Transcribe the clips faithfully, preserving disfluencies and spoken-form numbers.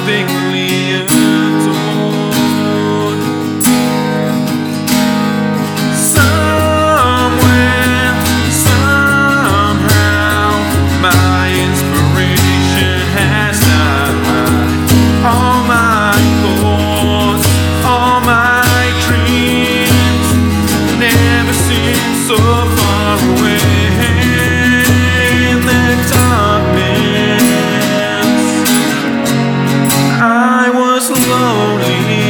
thickly adored. Somewhere, somehow, my inspiration has died. All my thoughts, all my dreams never seem so far away. In the darkness, I was lonely.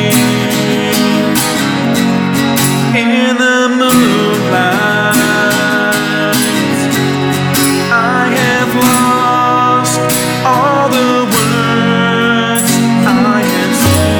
In the moonlight, I have lost all the words I have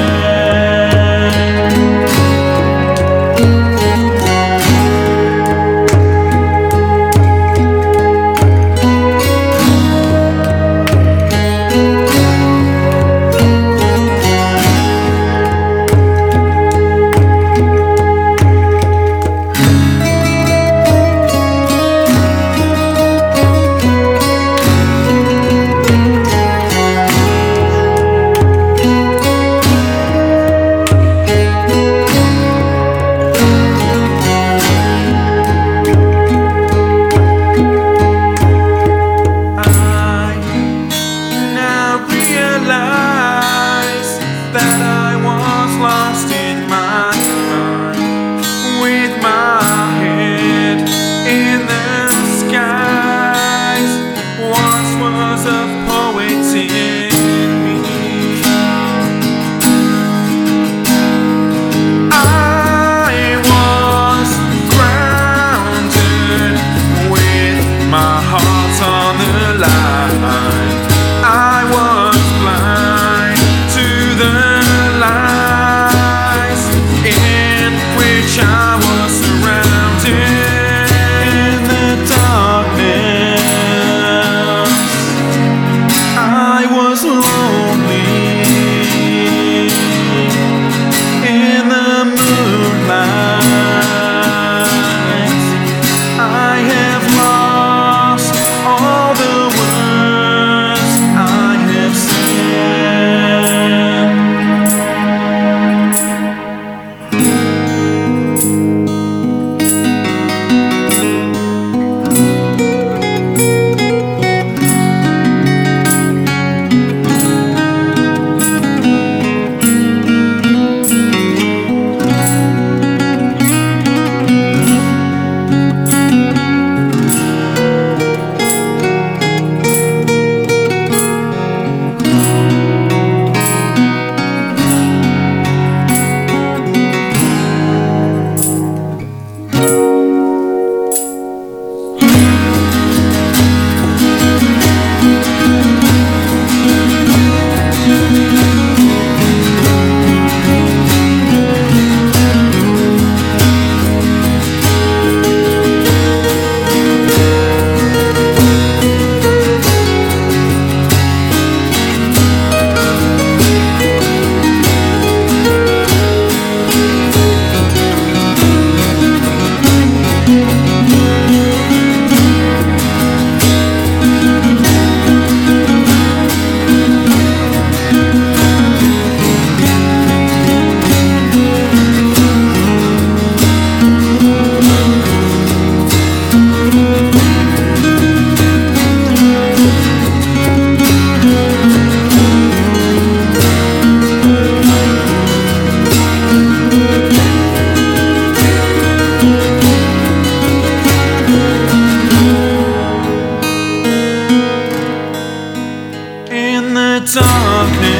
that I was lost in my mind, with my head in the skies. Once was a poet in me. I was grounded with my heart on the line. I was blind to the lies in which I was surrounded. In the darkness, I was lonely. In the moonlight, I have lost all the words I have said. In the darkness,